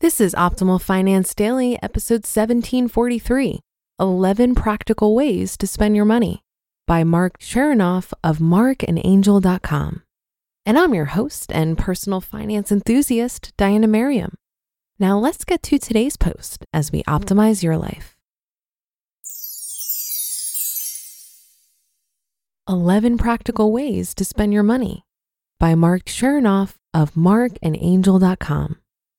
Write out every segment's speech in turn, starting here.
This is Optimal Finance Daily, episode 1743, 11 Practical Ways to Spend Your Money by Mark Chernoff of markandangel.com. And I'm your host and personal finance enthusiast, Diana Merriam. Now let's get to today's post as we optimize your life. 11 Practical Ways to Spend Your Money by Mark Chernoff of markandangel.com.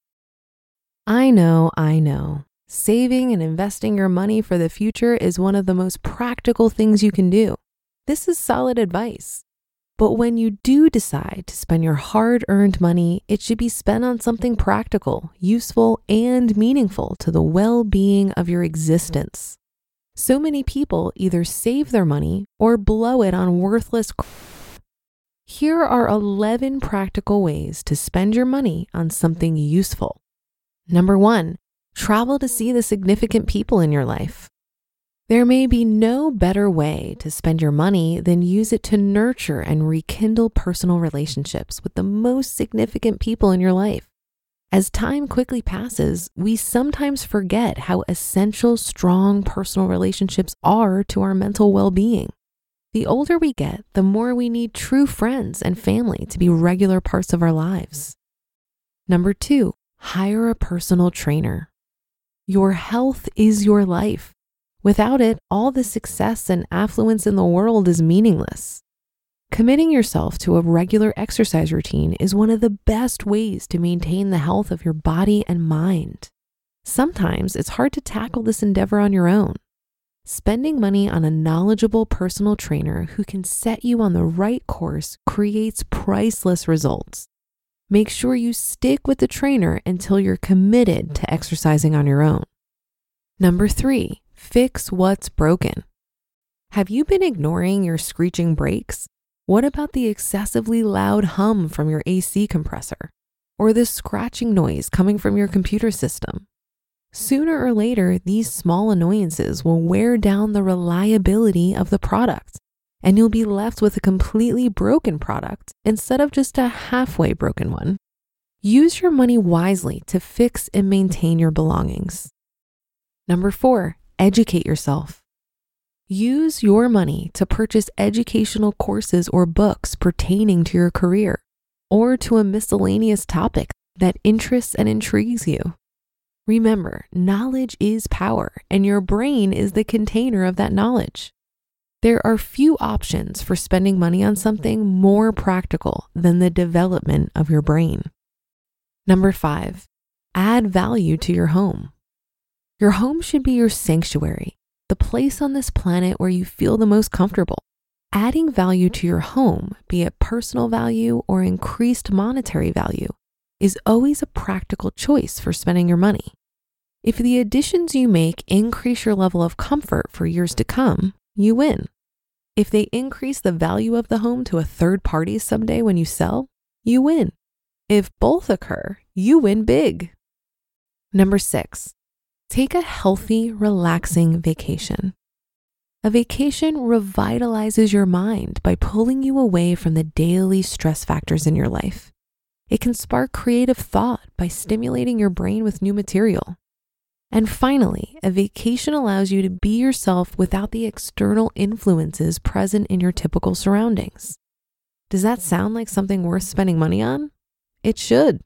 I know. Saving and investing your money for the future is one of the most practical things you can do. This is solid advice. But when you do decide to spend your hard-earned money, it should be spent on something practical, useful, and meaningful to the well-being of your existence. So many people either save their money or blow it on worthless crap. Here are 11 practical ways to spend your money on something useful. Number 1, travel to see the significant people in your life. There may be no better way to spend your money than use it to nurture and rekindle personal relationships with the most significant people in your life. As time quickly passes, we sometimes forget how essential strong personal relationships are to our mental well-being. The older we get, the more we need true friends and family to be regular parts of our lives. Number 2, hire a personal trainer. Your health is your life. Without it, all the success and affluence in the world is meaningless. Committing yourself to a regular exercise routine is one of the best ways to maintain the health of your body and mind. Sometimes it's hard to tackle this endeavor on your own. Spending money on a knowledgeable personal trainer who can set you on the right course creates priceless results. Make sure you stick with the trainer until you're committed to exercising on your own. Number 3, fix what's broken. Have you been ignoring your screeching brakes? What about the excessively loud hum from your AC compressor or the scratching noise coming from your computer system? Sooner or later, these small annoyances will wear down the reliability of the product, and you'll be left with a completely broken product instead of just a halfway broken one. Use your money wisely to fix and maintain your belongings. Number 4, educate yourself. Use your money to purchase educational courses or books pertaining to your career or to a miscellaneous topic that interests and intrigues you. Remember, knowledge is power, and your brain is the container of that knowledge. There are few options for spending money on something more practical than the development of your brain. Number 5, add value to your home. Your home should be your sanctuary, the place on this planet where you feel the most comfortable. Adding value to your home, be it personal value or increased monetary value, is always a practical choice for spending your money. If the additions you make increase your level of comfort for years to come, you win. If they increase the value of the home to a third party someday when you sell, you win. If both occur, you win big. Number 6, take a healthy, relaxing vacation. A vacation revitalizes your mind by pulling you away from the daily stress factors in your life. It can spark creative thought by stimulating your brain with new material. And finally, a vacation allows you to be yourself without the external influences present in your typical surroundings. Does that sound like something worth spending money on? It should.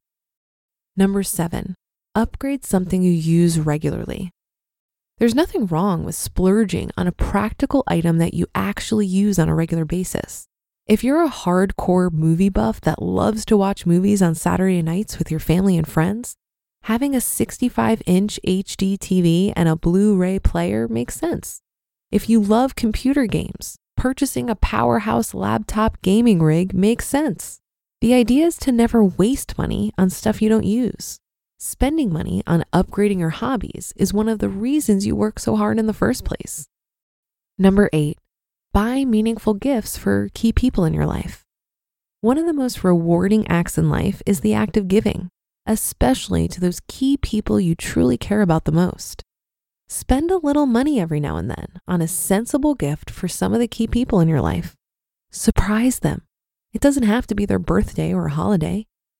Number 7, upgrade something you use regularly. There's nothing wrong with splurging on a practical item that you actually use on a regular basis. If you're a hardcore movie buff that loves to watch movies on Saturday nights with your family and friends, having a 65-inch HD TV and a Blu-ray player makes sense. If you love computer games, purchasing a powerhouse laptop gaming rig makes sense. The idea is to never waste money on stuff you don't use. Spending money on upgrading your hobbies is one of the reasons you work so hard in the first place. Number 8, buy meaningful gifts for key people in your life. One of the most rewarding acts in life is the act of giving, especially to those key people you truly care about the most. Spend a little money every now and then on a sensible gift for some of the key people in your life. Surprise them. It doesn't have to be their birthday or a holiday.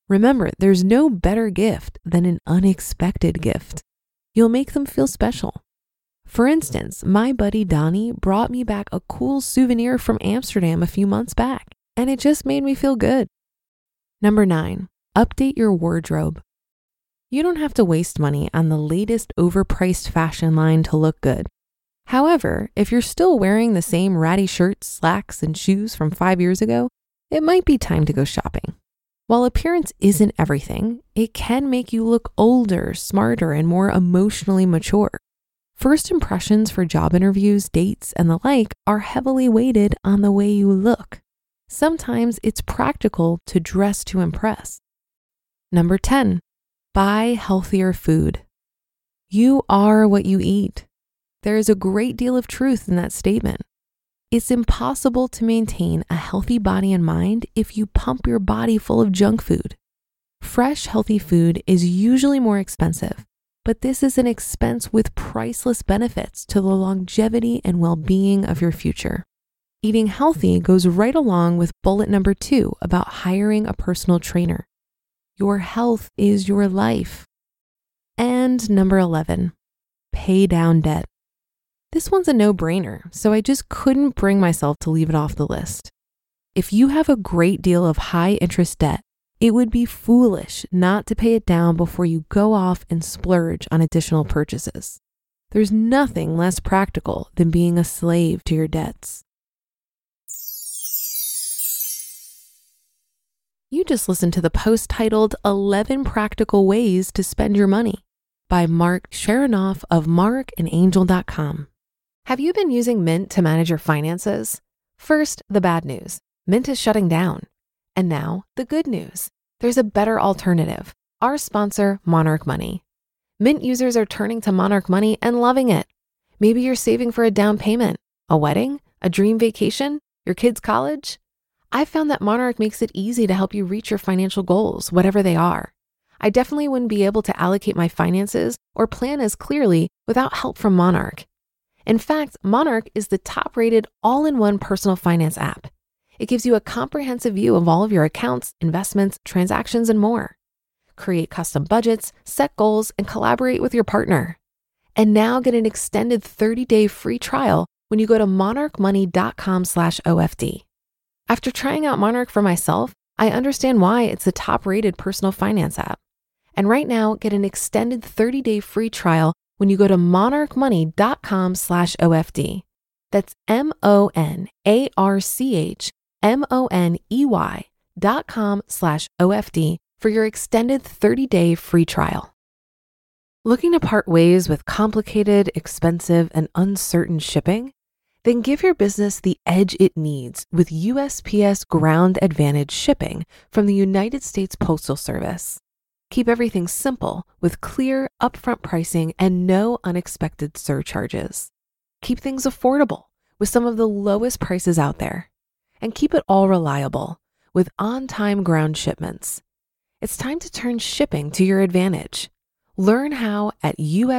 Remember, there's no better gift than an unexpected gift. You'll make them feel special. For instance, my buddy Donnie brought me back a cool souvenir from Amsterdam a few months back, and it just made me feel good. Number 9, update your wardrobe. You don't have to waste money on the latest overpriced fashion line to look good. However, if you're still wearing the same ratty shirts, slacks, and shoes from 5 years ago, it might be time to go shopping. While appearance isn't everything, it can make you look older, smarter, and more emotionally mature. First impressions for job interviews, dates, and the like are heavily weighted on the way you look. Sometimes it's practical to dress to impress. Number 10, buy healthier food. You are what you eat. There is a great deal of truth in that statement. It's impossible to maintain a healthy body and mind if you pump your body full of junk food. Fresh, healthy food is usually more expensive, but this is an expense with priceless benefits to the longevity and well-being of your future. Eating healthy goes right along with bullet number 2 about hiring a personal trainer. Your health is your life. And number 11, pay down debt. This one's a no-brainer, so I just couldn't bring myself to leave it off the list. If you have a great deal of high-interest debt, it would be foolish not to pay it down before you go off and splurge on additional purchases. There's nothing less practical than being a slave to your debts. You just listened to the post titled 11 Practical Ways to Spend Your Money by Mark Chernoff of markandangel.com. Have you been using Mint to manage your finances? First, the bad news. Mint is shutting down. And now, the good news. There's a better alternative. Our sponsor, Monarch Money. Mint users are turning to Monarch Money and loving it. Maybe you're saving for a down payment, a wedding, a dream vacation, your kids' college. I found that Monarch makes it easy to help you reach your financial goals, whatever they are. I definitely wouldn't be able to allocate my finances or plan as clearly without help from Monarch. In fact, Monarch is the top-rated all-in-one personal finance app. It gives you a comprehensive view of all of your accounts, investments, transactions, and more. Create custom budgets, set goals, and collaborate with your partner. And now get an extended 30-day free trial when you go to monarchmoney.com/OFD. After trying out Monarch for myself, I understand why it's the top-rated personal finance app. And right now, get an extended 30-day free trial when you go to monarchmoney.com/OFD. That's monarchmoney.com/OFD for your extended 30-day free trial. Looking to part ways with complicated, expensive, and uncertain shipping? Then give your business the edge it needs with USPS Ground Advantage shipping from the United States Postal Service. Keep everything simple with clear, upfront pricing and no unexpected surcharges. Keep things affordable with some of the lowest prices out there. And keep it all reliable with on-time ground shipments. It's time to turn shipping to your advantage. Learn how at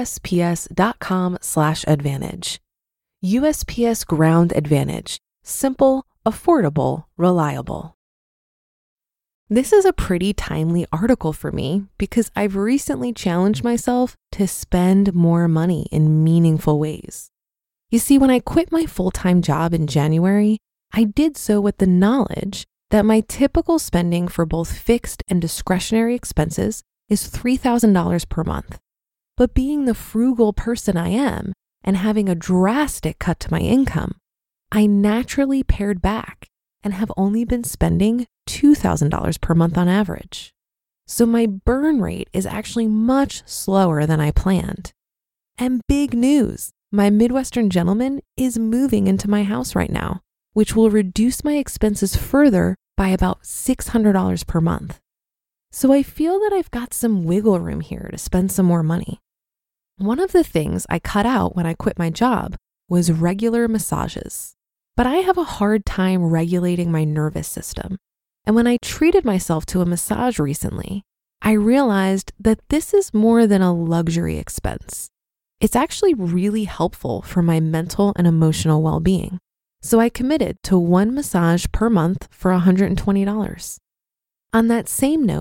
USPS.com/advantage. USPS Ground Advantage. Simple, affordable, reliable. This is a pretty timely article for me because I've recently challenged myself to spend more money in meaningful ways. You see, when I quit my full-time job in January, I did so with the knowledge that my typical spending for both fixed and discretionary expenses is $3,000 per month. But being the frugal person I am and having a drastic cut to my income, I naturally pared back and have only been spending $2,000 per month on average. So my burn rate is actually much slower than I planned. And big news, my Midwestern gentleman is moving into my house right now, which will reduce my expenses further by about $600 per month. So I feel that I've got some wiggle room here to spend some more money. One of the things I cut out when I quit my job was regular massages. But I have a hard time regulating my nervous system. And when I treated myself to a massage recently, I realized that this is more than a luxury expense. It's actually really helpful for my mental and emotional well-being. So I committed to 1 massage per month for $120. On that same note,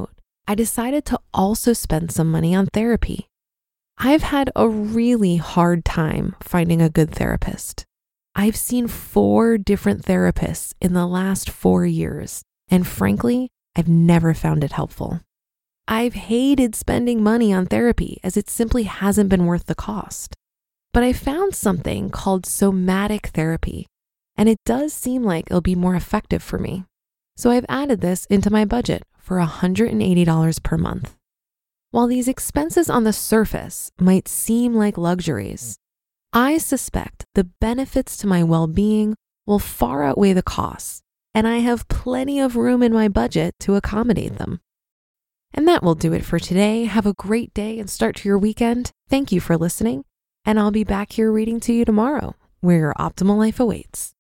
I decided to also spend some money on therapy. I've had a really hard time finding a good therapist. I've seen 4 different therapists in the last 4 years, and frankly, I've never found it helpful. I've hated spending money on therapy as it simply hasn't been worth the cost. But I found something called somatic therapy, and it does seem like it'll be more effective for me. So I've added this into my budget for $180 per month. While these expenses on the surface might seem like luxuries, I suspect the benefits to my well-being will far outweigh the costs, and I have plenty of room in my budget to accommodate them. And that will do it for today. Have a great day and start to your weekend. Thank you for listening, and I'll be back here reading to you tomorrow, where your optimal life awaits.